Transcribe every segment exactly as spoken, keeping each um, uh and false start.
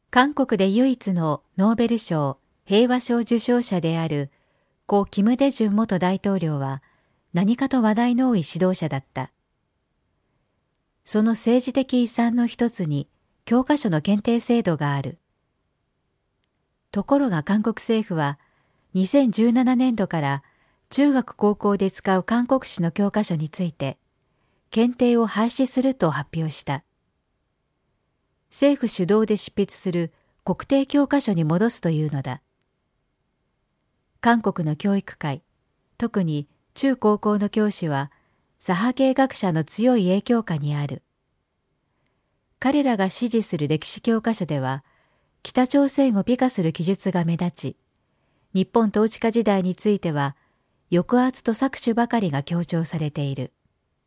韓国で唯一のノーベル賞平和賞受賞者である故キム・デジュン元大統領は何かと話題の多い指導者だった。その政治的遺産の一つに教科書の検定制度がある。ところが韓国政府はにせんじゅうななねんどから中学高校で使う韓国史の教科書について検定を廃止すると発表した。政府主導で執筆する国定教科書に戻すというのだ。韓国の教育界、特に中高校の教師は左派系学者の強い影響下にある。彼らが支持する歴史教科書では、北朝鮮を美化する記述が目立ち、日本統治下時代については、抑圧と搾取ばかりが強調されている。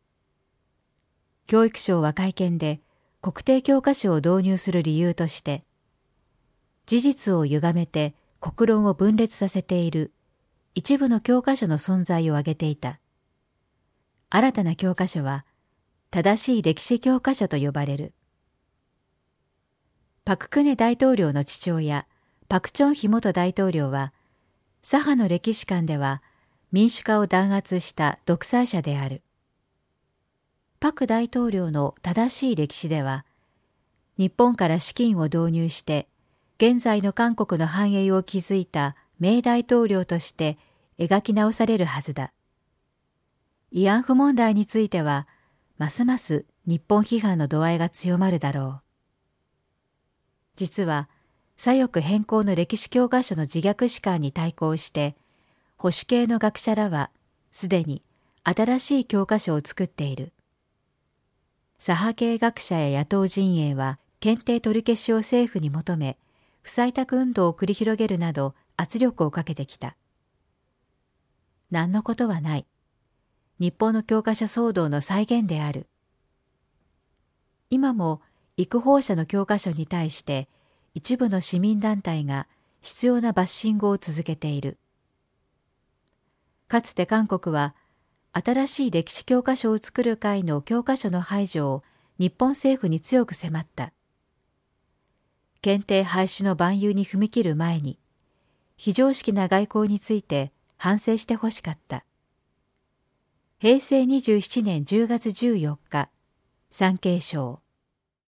教育省は会見で、国定教科書を導入する理由として、事実を歪めて国論を分裂させている一部の教科書の存在を挙げていた。新たな教科書は、正しい歴史教科書と呼ばれる。パククネ大統領の父親、パクチョンヒ元大統領は、左派の歴史観では民主化を弾圧した独裁者である。パク大統領の正しい歴史では、日本から資金を導入して、現在の韓国の繁栄を築いた名大統領として描き直されるはずだ。慰安婦問題については、ますます日本批判の度合いが強まるだろう。実は、左翼偏向の歴史教科書の自虐史観に対抗して、保守系の学者らはすでに新しい教科書を作っている。左派系学者や野党陣営は検定取り消しを政府に求め、不採択運動を繰り広げるなど圧力をかけてきた。何のことはない。日本の教科書騒動の再現である。今も育法者の教科書に対して一部の市民団体が執拗なバッシングを続けている。かつて韓国は新しい歴史教科書を作る会の教科書の排除を日本政府に強く迫った。検定廃止の蛮勇に踏み切る前に、非常識な外交について反省してほしかった。へいせいにじゅうななねんじゅうがつじゅうよっか、産経省。